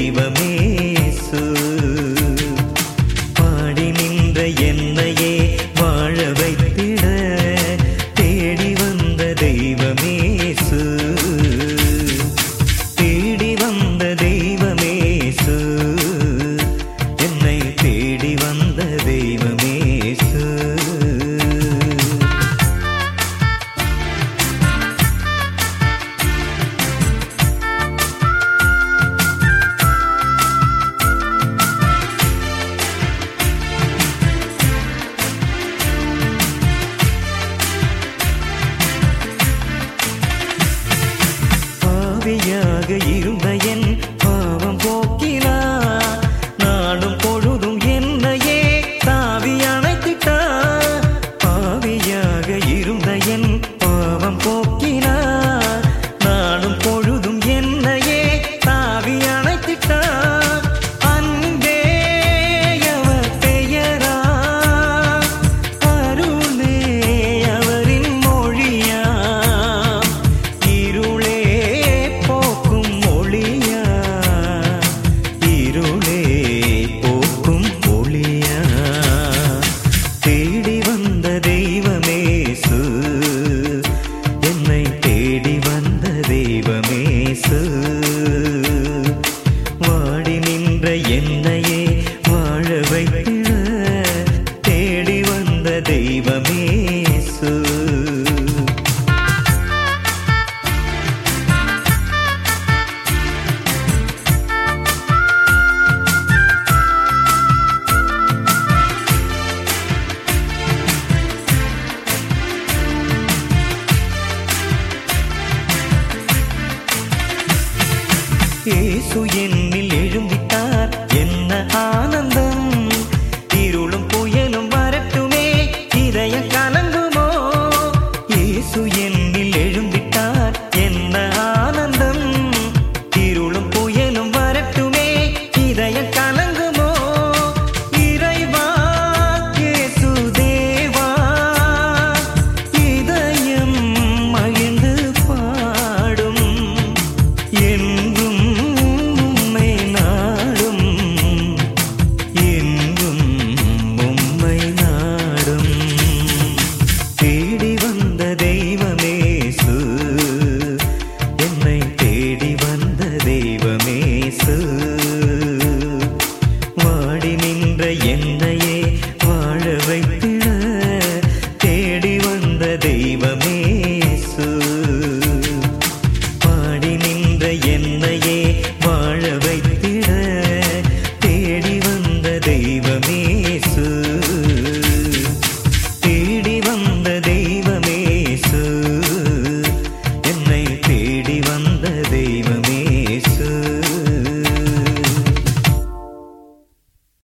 தெய்வமேசு. பாடி நின்ற என்னையே வாழ வைத்திட தேடி வந்த தெய்வமேசு. தேடி வந்த தெய்வமேசு, என்னை தேடி வந்த தெய்வமேசு. பாவியாக இருந்த என் பாவம் போக்கினார், நாடும் பொழுதும் என்னையே தாவி அணைத்திட்டார். பாவியாக இருந்த என் பாவம் போக்கினார், நாடும் பொழுதும் என்னையே தாவி அணைத்திட்டார். அன்பே அவர் பெயரா, அருளே அவரின் மொழியா, இருளே போக்கும் ஒளியா, இருளே போக்கும் ஒளியா. தேடி வந்த தெய்வமேசு, என்னை தேடி வந்த தெய்வமேசு. வாடி நின்ற என்னையே வாழ வைத்திட தேடி வந்த தெய்வமேசு. இயேசு என்னில் எழுந்திட்டார், என்ன ஆனந்தம். இருளும் புயலும் வரட்டுமே, இதயம் கலங்குமோ. இயேசு என்னில் எழுந்திட்டார், என்ன ஆனந்தம். இருளும் புயலும் வரட்டுமே, இதயம் கலங்குமோ. இறைவா இயேசு தேவா, இதயம் மகிழ்ந்து பாடும். என்றும் உம்மை நாடும், என்றும் உம்மை நாடும். தேடி வந்த தெய்வமேசு, என்னை தேடி வந்த தெய்வமேசு.